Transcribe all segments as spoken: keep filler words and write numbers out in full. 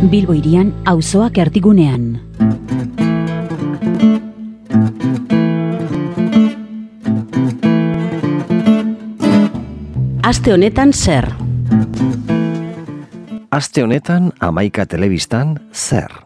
Bilbo hirian, auzoak erdigunean. Aste honetan zer? Aste honetan Hamaika Telebistan zer?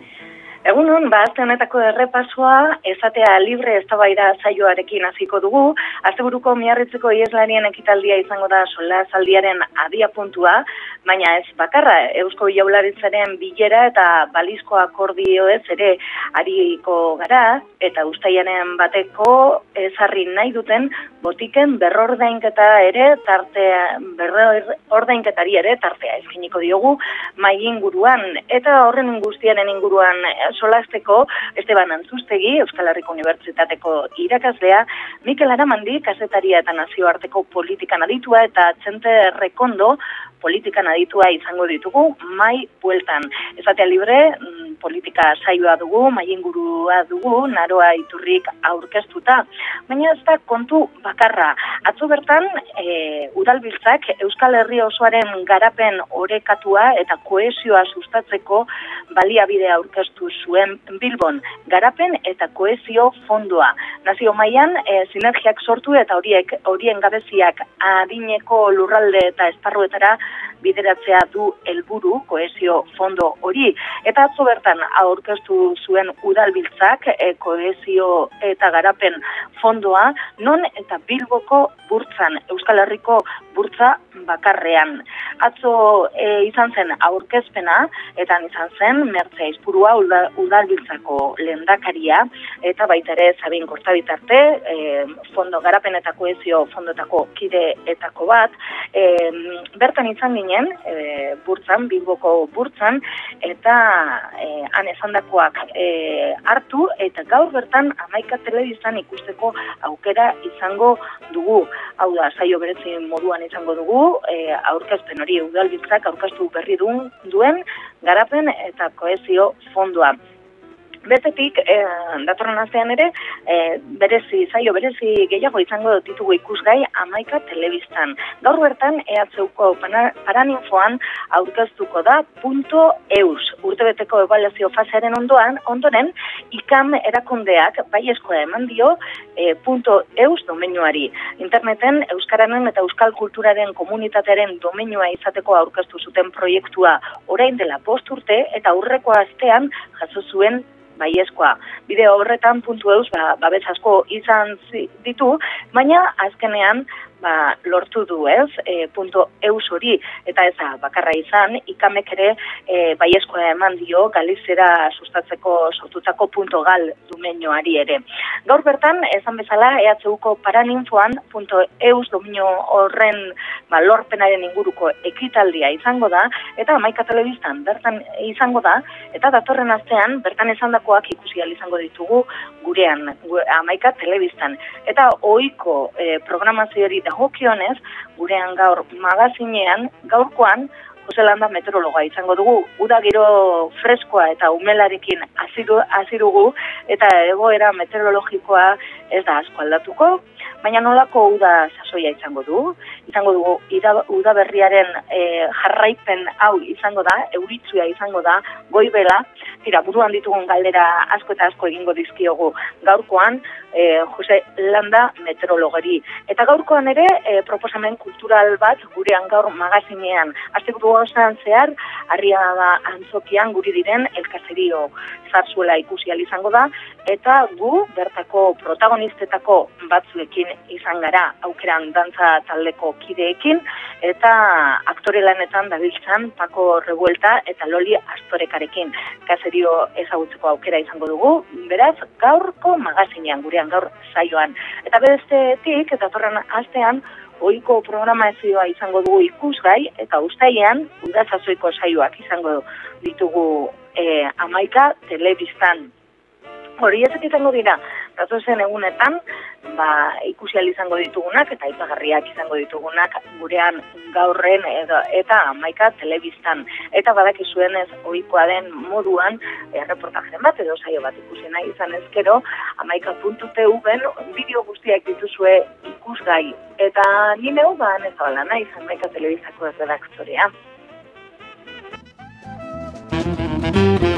Egunon, ba, aste honetako errepasoa, esatea libre eztabaida saioarekin hasiko dugu. Asteburuko Miarritzeko iheslarien ekitaldia izango da solasaldiaren abiapuntua, baina ez bakarra, Eusko Jaurlaritzaren bilera eta balizko akordioez ere ariko gara, eta uztailaren bateko ezarri nahi duten botiken berrordainketa ere tartea, berrordainketari ere tartea eskainiko diogu mahai inguruan, eta horren guztiaren inguruan solasteko Esteban Antzustegi, Euskal Herriko Unibertsitateko irakaslea, Mikel Aramandi, kazetaria eta nazioarteko politikan aditua, eta Txente Rekondo, politikan aditua izango ditugu mai bueltan. Esatea libre, politika saioa dugu, mai ingurua dugu, Naroa Iturrik aurkeztuta. Baina ez da kontu bakarra. Atzo bertan, e, udalbiltzak Euskal Herri osoaren garapen orekatua eta kohesioa sustatzeko baliabidea aurkeztu zuen Bilbon, garapen eta kohesio fondoa. Nazio mailan e, sinergiak sortu eta horiek horien gabeziak adineko lurralde eta esparruetara bideratzea du helburu kohesio fondo hori. Eta atzo bertan aurkeztu zuen udalbiltzak e, kohesio eta garapen fondoa, non eta Bilboko burtzan, Euskal Herriko burtza bakarrean. Atzo e, izan zen aurkezpena, eta izan zen Mertze Aizpurua udalbiltzako lehendakaria, eta baita ere Sabin Kortabitarte, e, fondo garapen eta kohesio fondotako kideetako bat, e, bertan izan ginen, e, burtzan, Bilboko burtzan, eta e, han esandakoak e, hartu, eta gaur bertan Hamaika Telebistan ikusteko aukera izango dugu. Hau da, saio berezi moduan izango dugu, e, aurkezpen hori udalbiltzak aurkeztu berri duen, duen garapen eta kohesio fondoa. Bestetik, eh, datorren astean ere, eh, berezi, saio berezi gehiago izango ditugu ikusgai Hamaika Telebistan. Gaur bertan, E H Uko Paraninfoan aurkeztuko da punto eus. Urtebeteko ebaluazio fasearen ondoan, ondoren, ikam erakundeak baiezkoa eman dio eh, punto eus domeinuari. Interneten Euskararen eta Euskal Kulturaren komunitatearen domeinua izateko aurkeztu zuten proiektua orain dela bost urte, eta aurreko astean jaso zuen baiezkoa. Bideo horretan puntu eus ba, babes asko izan ditu, baina azkenean ba, lortu du ez, e, punto eus hori, eta ez da bakarra izan, ikamek ere e, baiezkoa eman dio Galizera sustatzeko sortutako punto gal domenioari ere. Gaur bertan, esan bezala, E H Uko Paraninfoan punto eus domenio horren ba, lorpenaren inguruko ekitaldia izango da, eta Hamaika Telebistan bertan izango da, eta datorren astean, bertan esandakoak ikusi ahal izango ditugu gurean, Hamaika Telebistan. Eta ohiko e, programazioari dagokionez, gurean gaur magazinean, gaurkoan, Jose Landa meteorologa izango dugu, uda giro freskoa eta umelarekin hasi dugu, eta egoera meteorologikoa ez da asko aldatuko, baina nolako uda sasoia izango du, izango dugu uda berriaren e, jarraipen hau izango da, euritzua izango da, goibela, tira, buruan ditugun galdera asko eta asko egingo dizkiogu gaurkoan, e, Jose Landa meteorologari. Eta gaurkoan ere, e, proposamen kultural bat gurean gaur magazinean, asteburu osoan zehar, Arriaga Antzokian guri diren elkaserio zarzuela ikusi ahal izango da, eta gu bertako protagonistetako batzuekin izan gara, aukeran dantza taldeko kideekin, eta aktore lanetan dabiltzan Paco Revuelta eta Loli Astorekarekin kaserio ezagutzeko aukera izango dugu, beraz gaurko magazinean, gurean gaur saioan. Eta bestetik, eta datorren astean, ohiko programazioa izango dugu ikusgai, eta uztailean udasazoiko saioak izango ditugu e, Hamaika Telebistan. Hori ezek izango dira, datozen egunetan, ba, ikusi ahal izango ditugunak eta aipagarriak izango ditugunak gurean gaurren edo, eta Hamaika Telebistan. Eta badakizuen ez ohikoa den moduan erreportajen bat edo saio bat ikusi nahi izan ezkero, hamaika puntu tven bideo guztiak dituzue ikusgai. Eta nileu ba nezabala naiz Hamaika Telebistako redaktorea. Thank you.